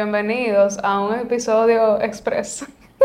bienvenidos a un episodio express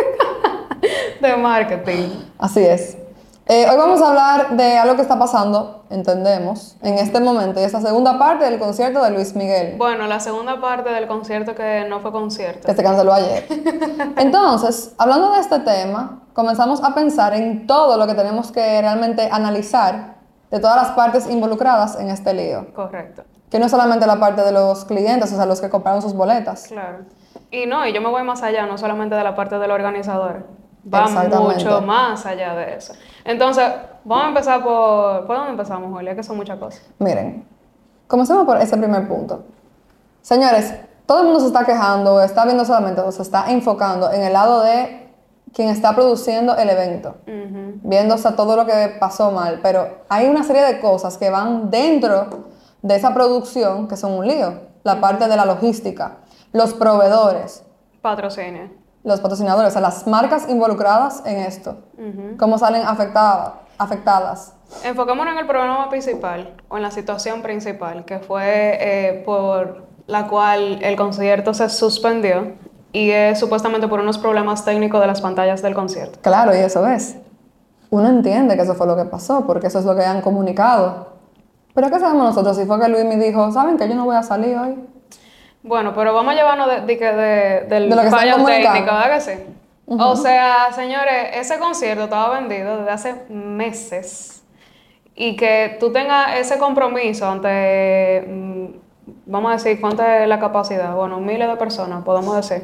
de marketing. Así es. Hoy vamos a hablar de algo que está pasando, entendemos, en este momento, y es la segunda parte del concierto de Luis Miguel, Bueno, la segunda parte del concierto que no fue concierto. que se canceló ayer. Entonces, hablando de este tema, comenzamos a pensar en todo lo que tenemos que realmente analizar de todas las partes involucradas en este lío. Correcto, Que no es solamente la parte de los clientes, o sea, los que compraron sus boletas. claro. Y no, y yo me voy más allá, no solamente de la parte del organizador. Va Exactamente. mucho más allá de eso. Entonces, vamos a empezar ¿por dónde empezamos, Julia? Que son muchas cosas. Miren, comencemos por ese primer punto. Señores, todo el mundo se está quejando, está viendo solamente, o se está enfocando en el lado de quien está produciendo el evento, viendo, o sea, todo lo que pasó mal, pero hay una serie de cosas que van dentro de esa producción que son un lío. La parte de la logística, los proveedores, Patrocinio. los patrocinadores, o sea, las marcas involucradas en esto, cómo salen afectadas. Enfoquémonos en el problema principal o en la situación principal, que fue por la cual el concierto se suspendió y es supuestamente por unos problemas técnicos de las pantallas del concierto. Claro, y eso es. Uno entiende que eso fue lo que pasó, porque eso es lo que han comunicado. Pero ¿qué sabemos nosotros? Si fue que Luis me dijo, ¿saben que yo no voy a salir hoy? Bueno, pero vamos a llevarnos del De lo que están fallo comunicando. técnico, ¿verdad que sí? O sea, señores, ese concierto estaba vendido desde hace meses y que tú tengas ese compromiso ante, vamos a decir, ¿cuánta es la capacidad? Bueno, miles de personas, podemos decir.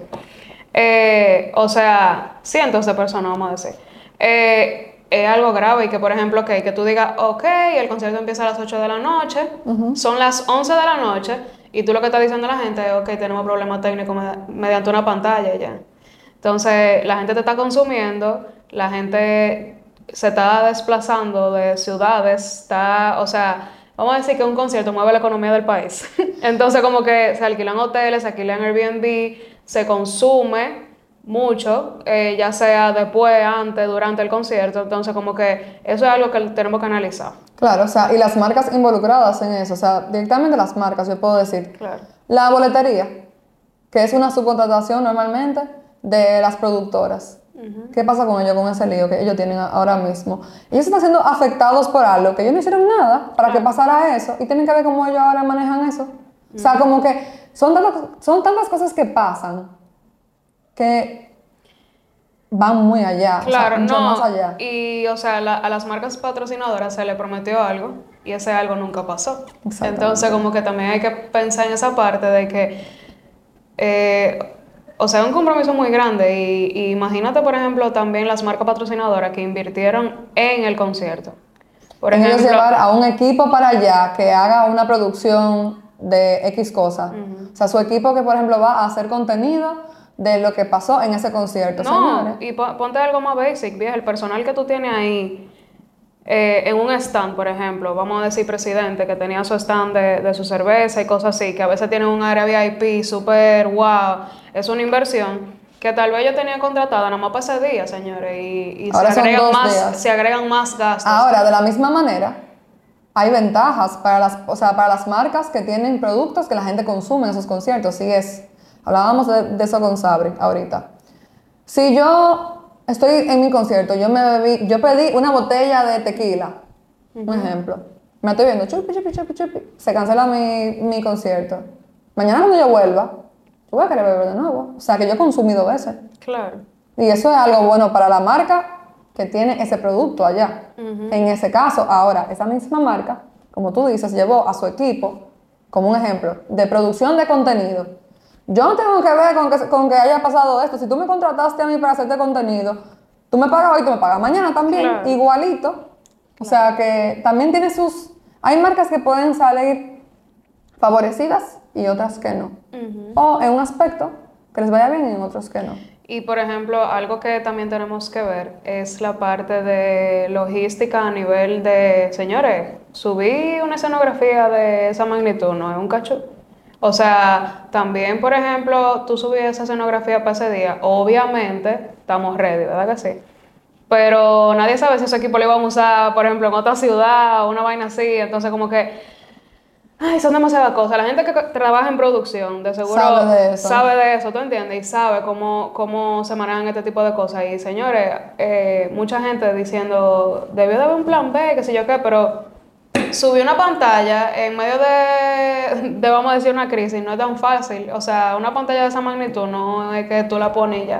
O sea, cientos de personas, vamos a decir. Es algo grave y que, por ejemplo, que tú digas, ok, el concierto empieza a las 8 de la noche, son las 11 de la noche, y tú lo que estás diciendo a la gente es, ok, tenemos problemas técnicos mediante una pantalla y ya. Entonces, la gente te está consumiendo, la gente se está desplazando de ciudades, o sea, vamos a decir que un concierto mueve la economía del país. Entonces, como que se alquilan hoteles, se alquilan Airbnb, se consume mucho, ya sea después, antes, durante el concierto. Entonces, como que eso es algo que tenemos que analizar. Claro, o sea, y las marcas involucradas en eso, o sea, directamente las marcas, yo puedo decir. Claro. La boletería, que es una subcontratación normalmente de las productoras. ¿Qué pasa con ellos, con ese lío que ellos tienen ahora mismo? Ellos están siendo afectados por algo que ellos no hicieron nada para que pasara eso y tienen que ver cómo ellos ahora manejan eso. O sea, como que son tantas cosas que pasan que van muy allá, Claro, o sea, mucho no. más allá. Y, o sea, a las marcas patrocinadoras se le prometió algo y ese algo nunca pasó. Exactamente. Entonces, como que también hay que pensar en esa parte de que, o sea, es un compromiso muy grande. Y imagínate, por ejemplo, también las marcas patrocinadoras que invirtieron en el concierto. Por En ellos ejemplo, llevar a un equipo para allá que haga una producción de X cosa. O sea, su equipo que, por ejemplo, va a hacer contenido de lo que pasó en ese concierto, señores. no, y ponte algo más basic, vieja, el personal que tú tienes ahí. En un stand, por ejemplo, vamos a decir presidente, que tenía su stand de su cerveza y cosas así, que a veces tienen un área VIP súper wow, es una inversión que tal vez yo tenía contratada nada más para ese día, señores, y Ahora son 2 días. se agregan más gastos. Ahora, de la misma manera, hay ventajas para o sea, para las marcas que tienen productos que la gente consume en esos conciertos. Hablábamos de eso con Sabri ahorita. Si yo estoy en mi concierto, yo pedí una botella de tequila, un ejemplo. Me estoy viendo, chupi, chupi, chupi, chupi. Se cancela mi concierto. Mañana cuando yo vuelva, yo voy a querer beber de nuevo. O sea, que yo he consumido veces. Claro. Y eso es algo bueno para la marca que tiene ese producto allá. En ese caso, ahora, esa misma marca, como tú dices, llevó a su equipo, como un ejemplo, de producción de contenido. Yo no tengo que ver con que haya pasado esto. Si tú me contrataste a mí para hacerte contenido, tú me pagas hoy, tú me pagas mañana también, Claro. igualito. O sea que también tiene hay marcas que pueden salir favorecidas y otras que no. O en un aspecto que les vaya bien y en otros que no. Y por ejemplo, algo que también tenemos que ver es la parte de logística a nivel de, señores, subí una escenografía de esa magnitud, no es un cachú. O sea, también, por ejemplo, tú subí esa escenografía para ese día, obviamente estamos ready, ¿verdad que sí? Pero nadie sabe si ese equipo lo iban a usar, por ejemplo, en otra ciudad o una vaina así, entonces como que Ay, son demasiadas cosas. La gente que trabaja en producción, de seguro sabe de eso, ¿tú entiendes? Y sabe cómo se manejan este tipo de cosas. Y señores, mucha gente diciendo, debió de haber un plan B, qué sé yo qué, pero subir una pantalla en medio vamos a decir, una crisis, no es tan fácil. O sea, una pantalla de esa magnitud no es que tú la pones y ya.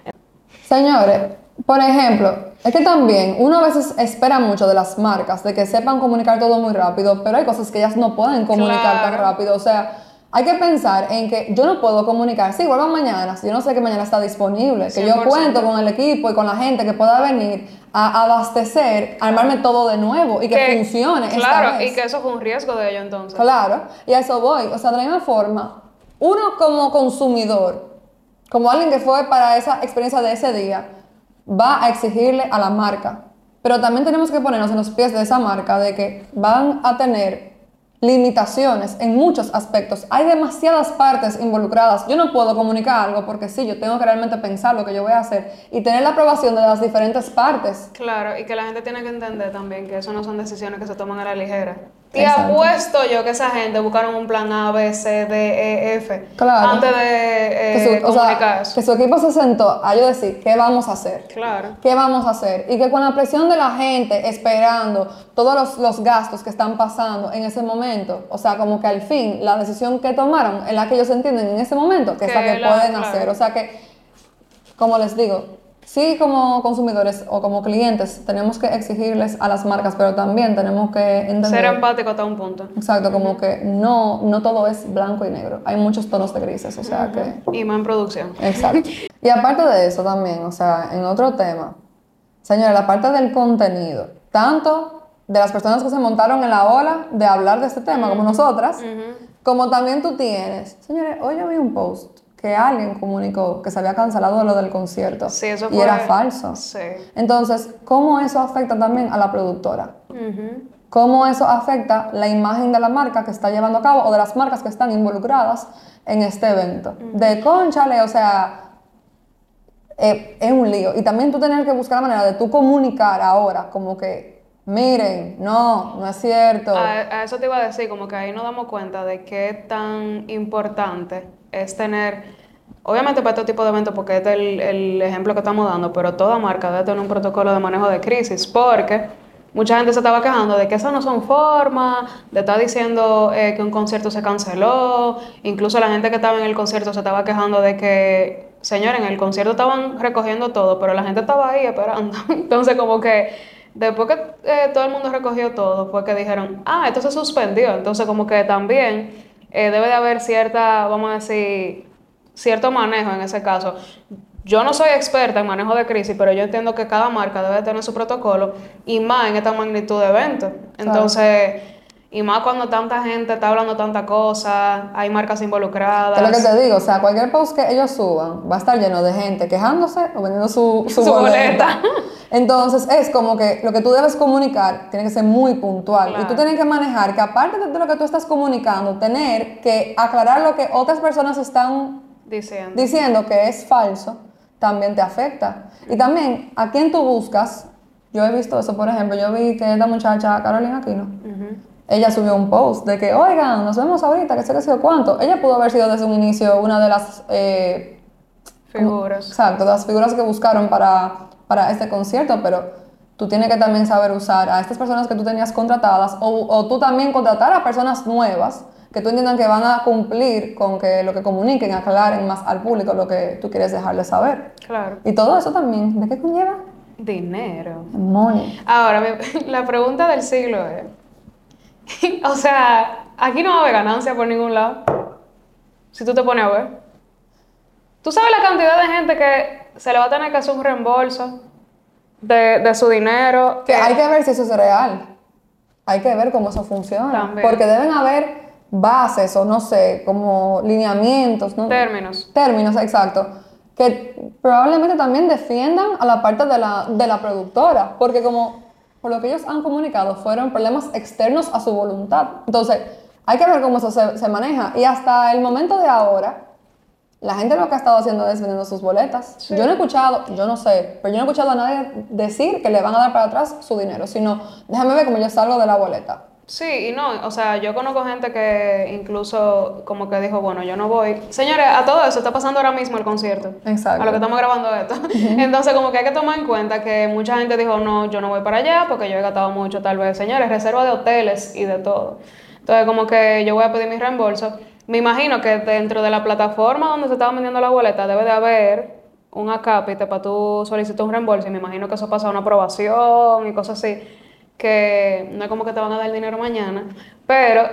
Señores, por ejemplo, es que también uno a veces espera mucho de las marcas, de que sepan comunicar todo muy rápido, pero hay cosas que ellas no pueden comunicar tan rápido. O sea, hay que pensar en que yo no puedo comunicar, sí, vuelvan mañana, si yo no sé que mañana está disponible, que 100%. yo cuento con el equipo y con la gente que pueda venir a abastecer, armarme todo de nuevo y que funcione esta vez. Y que eso fue un riesgo de ello entonces. Claro, y a eso voy. O sea, de la misma forma, uno como consumidor, como alguien que fue para esa experiencia de ese día, va a exigirle a la marca. Pero también tenemos que ponernos en los pies de esa marca de que van a tener limitaciones en muchos aspectos. Hay demasiadas partes involucradas. Yo no puedo comunicar algo porque sí, yo tengo que realmente pensar lo que yo voy a hacer y tener la aprobación de las diferentes partes. Claro, y que la gente tiene que entender también que eso no son decisiones que se toman a la ligera. Y Exacto. apuesto yo que esa gente buscaron un plan A, B, C, D, E, F Claro. antes de comunicar eso. Que su equipo se sentó a yo decir, ¿qué vamos a hacer? Claro. ¿Qué vamos a hacer? Y que con la presión de la gente esperando todos los gastos que están pasando en ese momento, o sea, como que al fin la decisión que tomaron es la que ellos entienden en ese momento, que es la que pueden hacer. O sea que, como les digo, sí, como consumidores o como clientes tenemos que exigirles a las marcas, pero también tenemos que entender... Ser empático hasta un punto. Exacto, como que no todo es blanco y negro. Hay muchos tonos de grises, o sea que... Y más en producción. Exacto. Y aparte de eso también, o sea, en otro tema, señores, la parte del contenido, tanto de las personas que se montaron en la ola de hablar de este tema, como nosotras, como también tú tienes... Señores, hoy yo vi un post que alguien comunicó que se había cancelado lo del concierto. Sí, eso y era falso. Sí. Entonces, ¿cómo eso afecta también a la productora? ¿Cómo eso afecta la imagen de la marca que está llevando a cabo o de las marcas que están involucradas en este evento? De cónchale, o sea, es un lío. Y también tú tener que buscar la manera de tú comunicar ahora, como que, miren, no es cierto. A eso te iba a decir, como que ahí nos damos cuenta de qué tan importante es tener, obviamente para este tipo de eventos, porque este es el ejemplo que estamos dando, pero toda marca debe tener un protocolo de manejo de crisis, porque mucha gente se estaba quejando de que esas no son formas, de estar diciendo que un concierto se canceló, incluso la gente que estaba en el concierto se estaba quejando de que, señores, en el concierto estaban recogiendo todo, pero la gente estaba ahí esperando. Entonces como que después que todo el mundo recogió todo, fue que dijeron, esto se suspendió. Entonces como que también debe de haber cierta, vamos a decir, cierto manejo en ese caso. Yo no soy experta en manejo de crisis, pero yo entiendo que cada marca debe tener su protocolo y más en esta magnitud de eventos. Entonces, y más cuando tanta gente está hablando tanta cosa, hay marcas involucradas. Es lo que te digo, o sea, cualquier post que ellos suban va a estar lleno de gente quejándose o vendiendo su boleta. Entonces, es como que lo que tú debes comunicar tiene que ser muy puntual. Claro. Y tú tienes que manejar que aparte de lo que tú estás comunicando, tener que aclarar lo que otras personas están diciendo que es falso, también te afecta. Y también, ¿a quién tú buscas? Yo he visto eso, por ejemplo, yo vi que esta muchacha, Carolina Aquino, ella subió un post de que, oigan, nos vemos ahorita, que sé que sé cuánto. Ella pudo haber sido desde un inicio una de las... figuras. Exacto, de las figuras que buscaron para este concierto, pero tú tienes que también saber usar a estas personas que tú tenías contratadas o tú también contratar a personas nuevas que tú entiendan que van a cumplir con que lo que comuniquen, aclaren más al público lo que tú quieres dejarles saber. Claro. Y todo eso también, ¿de qué conlleva? Dinero. Money. Ahora, la pregunta del siglo es, o sea, aquí no va a haber ganancia por ningún lado, si tú te pones a ver. ¿Tú sabes la cantidad de gente que se le va a tener que hacer un reembolso de su dinero? Que hay que ver si eso es real. Hay que ver cómo eso funciona. También. Porque deben haber bases o no sé, como lineamientos, ¿no? Términos, exacto. Que probablemente también defiendan a la parte de la productora. Porque como por lo que ellos han comunicado fueron problemas externos a su voluntad. Entonces, hay que ver cómo eso se maneja. Y hasta el momento de ahora, la gente lo que ha estado haciendo es vendiendo sus boletas. Sí. Yo no he escuchado, yo no sé, pero yo no he escuchado a nadie decir que le van a dar para atrás su dinero, sino déjame ver cómo yo salgo de la boleta. Sí, y no, o sea, yo conozco gente que incluso como que dijo, bueno, yo no voy. Señores, a todo eso está pasando ahora mismo el concierto. Exacto. A lo que estamos grabando esto. Entonces, como que hay que tomar en cuenta que mucha gente dijo, no, yo no voy para allá porque yo he gastado mucho, tal vez. Señores, reserva de hoteles y de todo. Entonces, como que yo voy a pedir mi reembolso. Me imagino que dentro de la plataforma donde se estaban vendiendo la boleta debe de haber un acápite para tú solicitar un reembolso. Y me imagino que eso pasa a una aprobación y cosas así, que no es como que te van a dar el dinero mañana, pero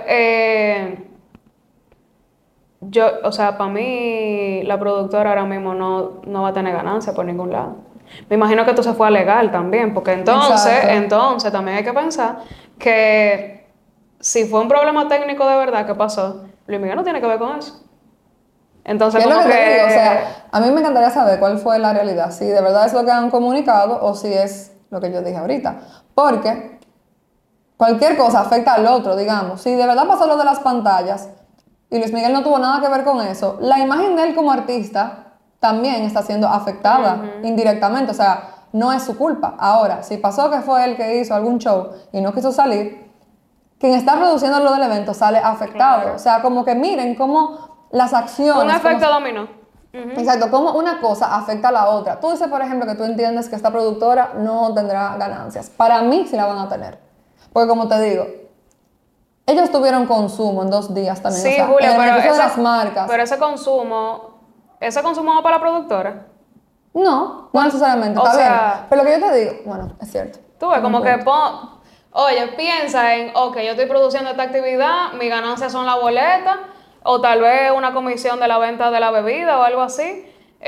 yo, o sea, para mí la productora ahora mismo no va a tener ganancia por ningún lado. Me imagino que esto se fue a legal también, porque Exacto. entonces también hay que pensar que si fue un problema técnico de verdad que pasó, Luis Miguel no tiene que ver con eso. Entonces, ¿Qué es lo como que te digo? O sea, que... a mí me encantaría saber cuál fue la realidad, si de verdad es lo que han comunicado o si es lo que yo dije ahorita. Porque cualquier cosa afecta al otro, digamos. Si de verdad pasó lo de las pantallas y Luis Miguel no tuvo nada que ver con eso, la imagen de él como artista también está siendo afectada indirectamente. O sea, no es su culpa. Ahora, si pasó que fue él que hizo algún show y no quiso salir, quien está produciendo lo del evento sale afectado. Claro. O sea, como que miren cómo las acciones... Un cómo- efecto dominó. Exacto, cómo una cosa afecta a la otra. Tú dices, por ejemplo, que tú entiendes que esta productora no tendrá ganancias. Para mí sí la van a tener. Porque como te digo, ellos tuvieron consumo en 2 días también. O Sí, sea, en Julia, el pero beneficio de las marcas. pero ese consumo va para la productora. No necesariamente, O está bien. sea, Pero lo que yo te digo, bueno, es cierto. tú ves, Tiene un como que punto. oye, piensa en, ok, yo estoy produciendo esta actividad, mis ganancias son la boleta, o tal vez una comisión de la venta de la bebida o algo así,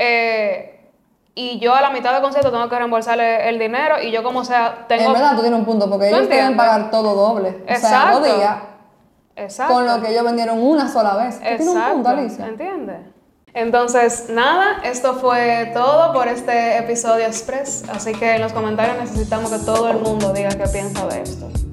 y yo a la mitad del concierto tengo que reembolsarle el dinero, y yo como sea, En verdad tengo, tú tienes un punto, porque ¿tú ellos deben entiendes? pagar todo doble. O sea, 2 días Exacto, con lo exacto. que ellos vendieron una sola vez. Tú tienes un punto, Exacto, Alicia. ¿entiendes? Entonces, nada, esto fue todo por este episodio express, así que en los comentarios necesitamos que todo el mundo diga qué piensa de esto.